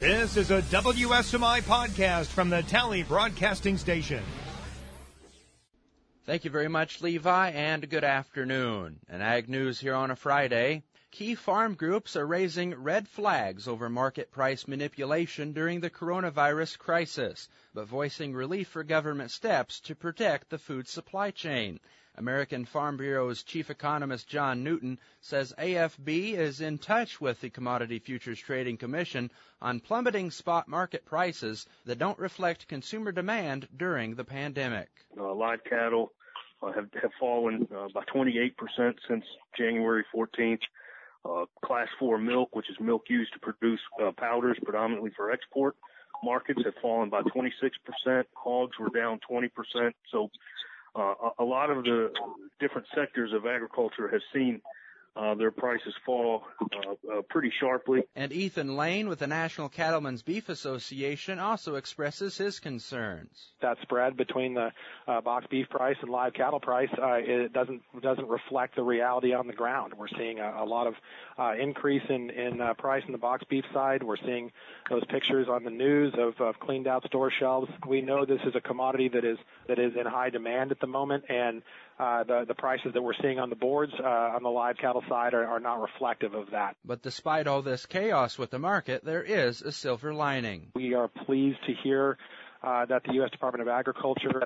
This is a WSMI podcast from the Tally Broadcasting Station. Thank you very much, Levi, and good afternoon. And Ag News here on a Friday. Key farm groups are raising red flags over market price manipulation during the coronavirus crisis, but voicing relief for government steps to protect the food supply chain. American Farm Bureau's chief economist John Newton says AFB is in touch with the Commodity Futures Trading Commission on plummeting spot market prices that don't reflect consumer demand during the pandemic. Live cattle have fallen by 28% since January 14th. Class 4 milk, which is milk used to produce powders predominantly for export markets, have fallen by 26%. Hogs were down 20%. So a lot of the different sectors of agriculture have seen their prices fall pretty sharply. And Ethan Lane with the National Cattlemen's Beef Association also expresses his concerns. That spread between the box beef price and live cattle price, it doesn't reflect the reality on the ground. We're seeing a lot of increase in price in the box beef side. We're seeing those pictures on the news of cleaned out store shelves. We know this is a commodity that is in high demand at the moment, and the prices that we're seeing on the boards on the live cattle side are not reflective of that. But despite all this chaos with the market, there is a silver lining. We are pleased to hear that the U.S. Department of Agriculture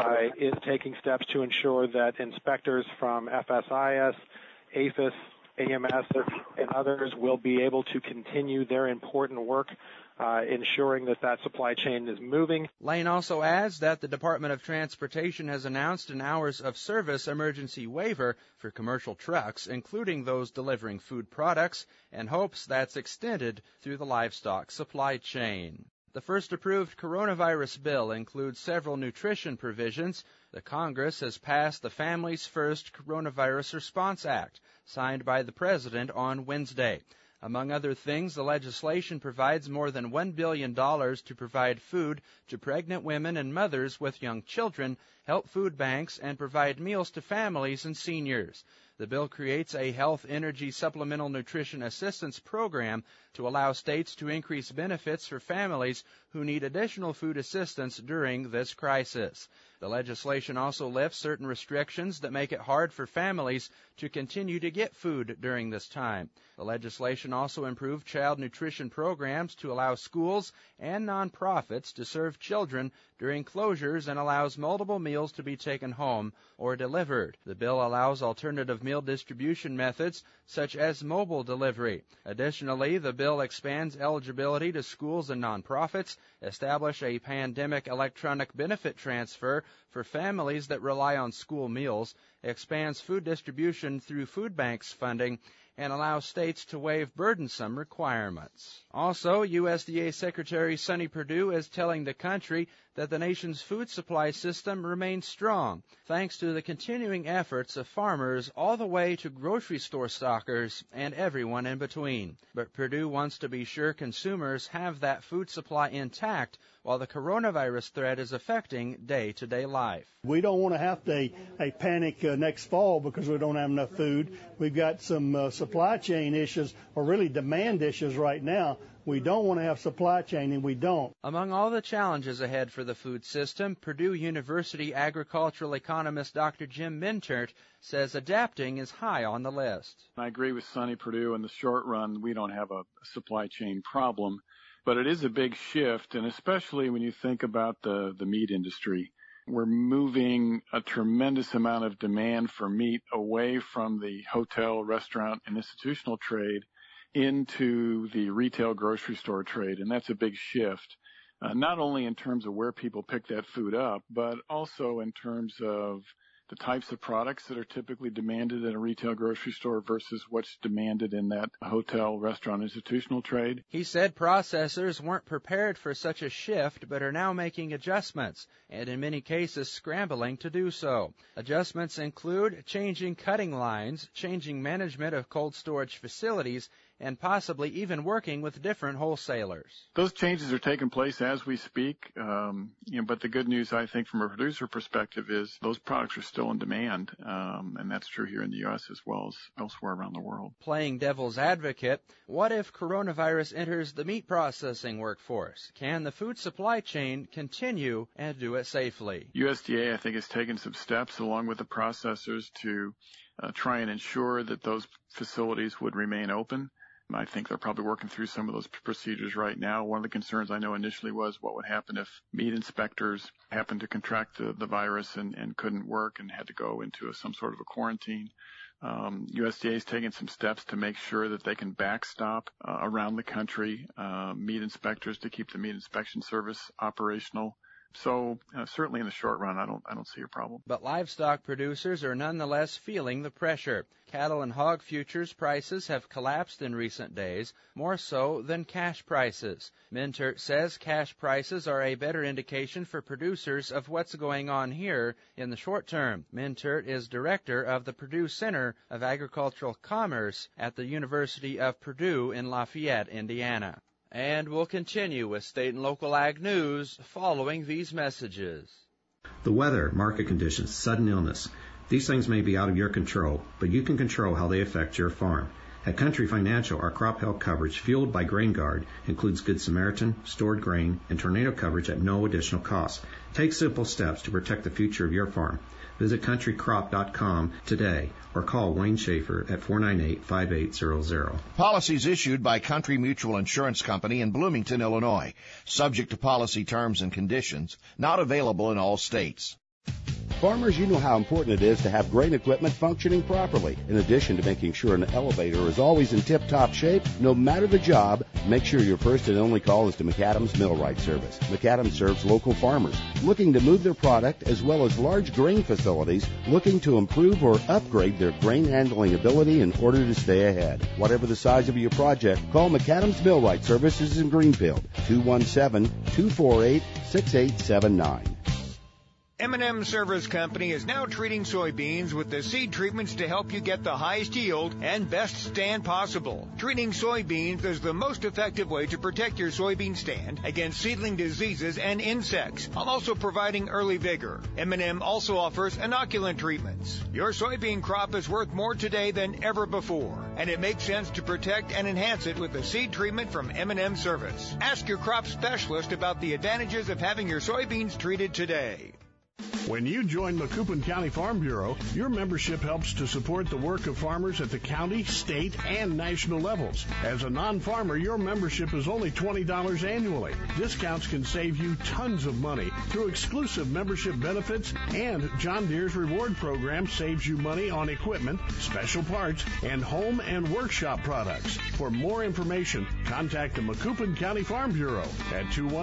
is taking steps to ensure that inspectors from FSIS, APHIS, AMS, and others will be able to continue their important work ensuring that supply chain is moving. Lane also adds that the Department of Transportation has announced an hours of service emergency waiver for commercial trucks, including those delivering food products, and hopes that's extended through the livestock supply chain. The first approved coronavirus bill includes several nutrition provisions. The Congress has passed the Families First Coronavirus Response Act, signed by the President on Wednesday. Among other things, the legislation provides more than $1 billion to provide food to pregnant women and mothers with young children, help food banks, and provide meals to families and seniors. The bill creates a health energy supplemental nutrition assistance program to allow states to increase benefits for families who need additional food assistance during this crisis. The legislation also lifts certain restrictions that make it hard for families to continue to get food during this time. The legislation also improved child nutrition programs to allow schools and nonprofits to serve children during closures and allows multiple meals to be taken home or delivered. The bill allows alternative meal distribution methods such as mobile delivery. Additionally, the bill expands eligibility to schools and nonprofits, establish a pandemic electronic benefit transfer for families that rely on school meals, expands food distribution through food banks funding, and allows states to waive burdensome requirements. Also, USDA Secretary Sonny Perdue is telling the country that the nation's food supply system remains strong, thanks to the continuing efforts of farmers all the way to grocery store stockers and everyone in between. But Perdue wants to be sure consumers have that food supply intact while the coronavirus threat is affecting day-to-day life. We don't want to have a panic next fall because we don't have enough food. We've got some supply chain issues, or really demand issues right now. We don't want to have supply chain, and we don't. Among all the challenges ahead for the food system, Purdue University agricultural economist Dr. Jim Mintert says adapting is high on the list. I agree with Sonny Perdue. In the short run, we don't have a supply chain problem, but it is a big shift, and especially when you think about the meat industry. We're moving a tremendous amount of demand for meat away from the hotel, restaurant, and institutional trade into the retail grocery store trade, and that's a big shift, not only in terms of where people pick that food up, but also in terms of the types of products that are typically demanded in a retail grocery store versus what's demanded in that hotel, restaurant, institutional trade. He said processors weren't prepared for such a shift but are now making adjustments, and in many cases scrambling to do so. Adjustments include changing cutting lines, changing management of cold storage facilities, and possibly even working with different wholesalers. Those changes are taking place as we speak, but the good news, I think, from a producer perspective is those products are still in demand, and that's true here in the U.S. as well as elsewhere around the world. Playing devil's advocate, what if coronavirus enters the meat processing workforce? Can the food supply chain continue and do it safely? USDA, I think, has taken some steps along with the processors to try and ensure that those facilities would remain open. I think they're probably working through some of those procedures right now. One of the concerns I know initially was what would happen if meat inspectors happened to contract the virus and couldn't work and had to go into some sort of a quarantine. USDA is taking some steps to make sure that they can backstop around the country meat inspectors to keep the meat inspection service operational. So certainly in the short run, I don't see a problem. But livestock producers are nonetheless feeling the pressure. Cattle and hog futures prices have collapsed in recent days, more so than cash prices. Mintert says cash prices are a better indication for producers of what's going on here in the short term. Mintert is director of the Purdue Center of Agricultural Commerce at the University of Purdue in Lafayette, Indiana. And we'll continue with state and local ag news following these messages. The weather, market conditions, sudden illness. These things may be out of your control, but you can control how they affect your farm. At Country Financial, our crop health coverage, fueled by Grain Guard, includes Good Samaritan, stored grain, and tornado coverage at no additional cost. Take simple steps to protect the future of your farm. Visit countrycrop.com today or call Wayne Schaefer at 498-5800. Policies issued by Country Mutual Insurance Company in Bloomington, Illinois. Subject to policy terms and conditions. Not available in all states. Farmers, you know how important it is to have grain equipment functioning properly. In addition to making sure an elevator is always in tip-top shape, no matter the job, make sure your first and only call is to McAdams Millwright Service. McAdams serves local farmers looking to move their product as well as large grain facilities looking to improve or upgrade their grain handling ability in order to stay ahead. Whatever the size of your project, call McAdams Millwright Services in Greenfield, 217-248-6879. M&M Service Company is now treating soybeans with the seed treatments to help you get the highest yield and best stand possible. Treating soybeans is the most effective way to protect your soybean stand against seedling diseases and insects, while also providing early vigor. M&M also offers inoculant treatments. Your soybean crop is worth more today than ever before, and it makes sense to protect and enhance it with the seed treatment from M&M Service. Ask your crop specialist about the advantages of having your soybeans treated today. When you join Macoupin County Farm Bureau, your membership helps to support the work of farmers at the county, state, and national levels. As a non-farmer, your membership is only $20 annually. Discounts can save you tons of money through exclusive membership benefits, and John Deere's reward program saves you money on equipment, special parts, and home and workshop products. For more information, contact the Macoupin County Farm Bureau at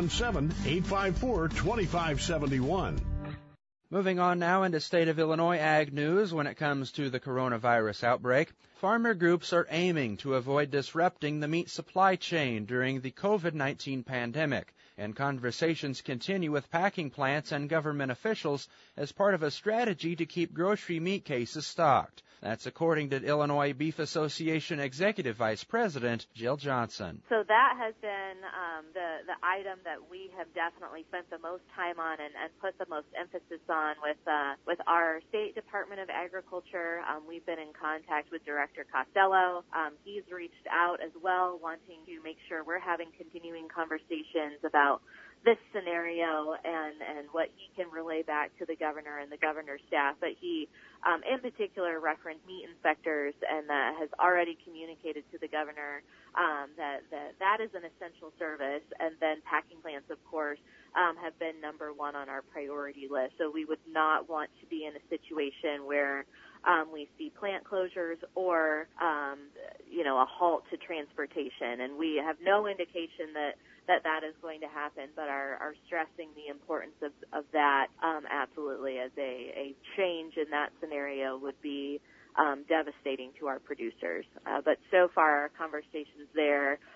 217-854-2571. Moving on now into state of Illinois ag news when it comes to the coronavirus outbreak. Farmer groups are aiming to avoid disrupting the meat supply chain during the COVID-19 pandemic, and conversations continue with packing plants and government officials as part of a strategy to keep grocery meat cases stocked. That's according to Illinois Beef Association Executive Vice President Jill Johnson. So that has been the item that we have definitely spent the most time on and put the most emphasis on with our State Department of Agriculture. We've been in contact with Director Costello. He's reached out as well, wanting to make sure we're having continuing conversations about this scenario and what he can relay back to the governor and the governor's staff. But he, in particular, referenced meat inspectors and has already communicated to the governor that is an essential service. And then packing plants, of course, have been number one on our priority list. So we would not want to be in a situation where we see plant closures or, a halt to transportation. And we have no indication that is going to happen, but are stressing the importance of that absolutely, as a change in that scenario would be devastating to our producers. But so far, our conversations there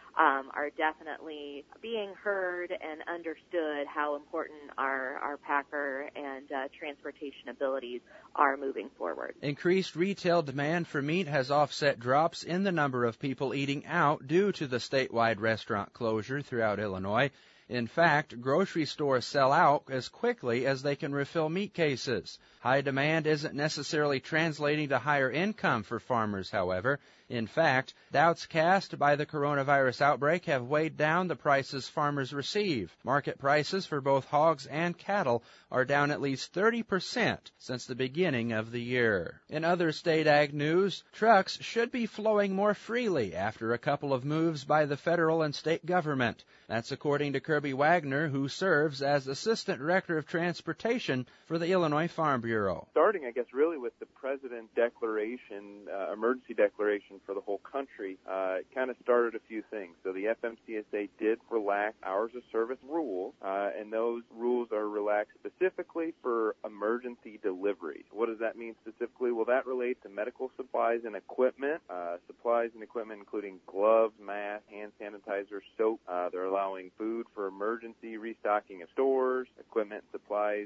are definitely being heard and understood how important our packer and transportation abilities are moving forward. Increased retail demand for meat has offset drops in the number of people eating out due to the statewide restaurant closure throughout Illinois. In fact, grocery stores sell out as quickly as they can refill meat cases. High demand isn't necessarily translating to higher income for farmers, however. In fact, doubts cast by the coronavirus outbreak have weighed down the prices farmers receive. Market prices for both hogs and cattle are down at least 30% since the beginning of the year. In other state ag news, trucks should be flowing more freely after a couple of moves by the federal and state government. That's according to Kirby Wagner, who serves as Assistant Director of Transportation for the Illinois Farm Bureau. Starting, I guess, really with the President's declaration, emergency declaration for the whole country, it kind of started a few things. So the FMCSA did relax hours of service rules, and those rules are relaxed specifically for emergency deliveries. What does that mean specifically? Well, that relates to medical supplies and equipment, including gloves, masks, hand sanitizer, soap. They're allowing food for emergency restocking of stores, equipment and supplies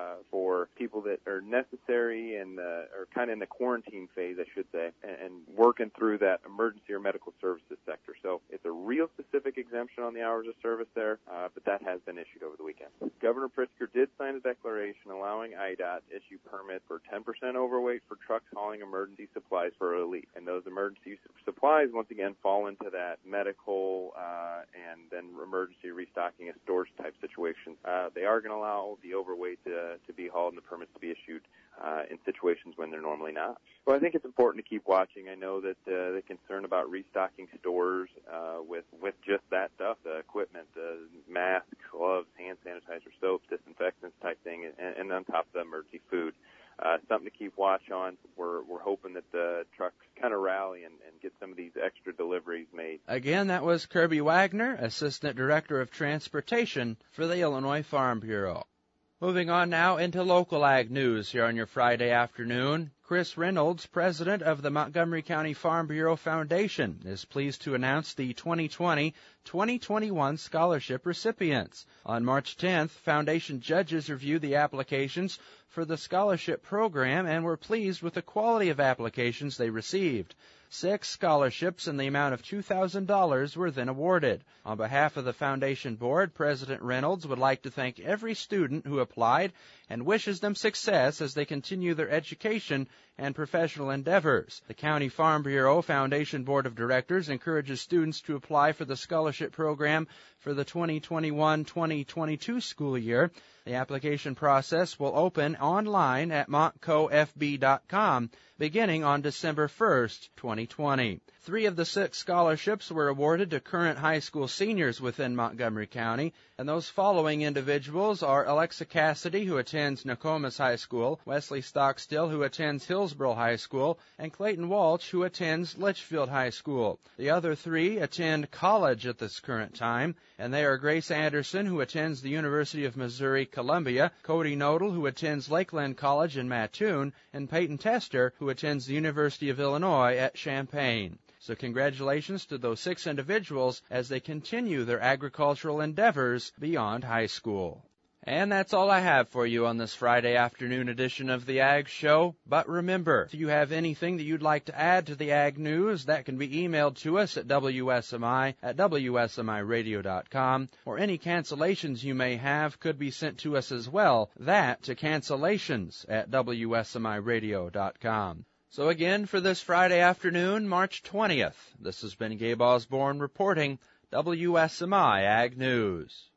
for people that are necessary and are kind of in the quarantine phase, I should say, and working through that emergency or medical services sector. So it's a real specific exemption on the hours of service there, but that has been issued over the weekend. Governor Pritzker did sign a declaration allowing IDOT to issue permits for 10% overweight for trucks hauling emergency supplies for relief. And those emergency supplies, once again, fall into that medical and then emergency restocking of stores type situations. They are going to allow the overweight to be hauled and the permits to be issued in situations when they're normally not. Well, I think it's important to keep watching. I know that the concern about restocking stores with just that stuff, the equipment, masks, gloves, hand sanitizer, soap, disinfectants type thing, and on top of the emergency food. Something to keep watch on. We're hoping that the trucks kind of rally and get some of these extra deliveries made. Again, that was Kirby Wagner, Assistant Director of Transportation for the Illinois Farm Bureau. Moving on now into local ag news here on your Friday afternoon. Chris Reynolds, president of the Montgomery County Farm Bureau Foundation, is pleased to announce the 2020-2021 scholarship recipients. On March 10th, foundation judges reviewed the applications for the scholarship program and were pleased with the quality of applications they received. 6 scholarships in the amount of $2,000 were then awarded. On behalf of the Foundation Board, President Reynolds would like to thank every student who applied and wishes them success as they continue their education and professional endeavors. The County Farm Bureau Foundation Board of Directors encourages students to apply for the scholarship program for the 2021-2022 school year. The application process will open online at montcofb.com beginning on December 1st, 2020. 3 of the 6 scholarships were awarded to current high school seniors within Montgomery County, and those following individuals are Alexa Cassidy, who attends Nokomis High School, Wesley Stockstill, who attends Hillsboro High School, and Clayton Walsh, who attends Litchfield High School. The other 3 attend college at this current time, and they are Grace Anderson, who attends the University of Missouri-Columbia, Cody Nodal, who attends Lakeland College in Mattoon, and Peyton Tester, who attends the University of Illinois at Champaign. So congratulations to those 6 individuals as they continue their agricultural endeavors beyond high school. And that's all I have for you on this Friday afternoon edition of the Ag Show. But remember, if you have anything that you'd like to add to the Ag News, that can be emailed to us at WSMI@WSMIradio.com, or any cancellations you may have could be sent to us as well, that to cancellations@WSMIradio.com. So again, for this Friday afternoon, March 20th, this has been Gabe Osborne reporting WSMI Ag News.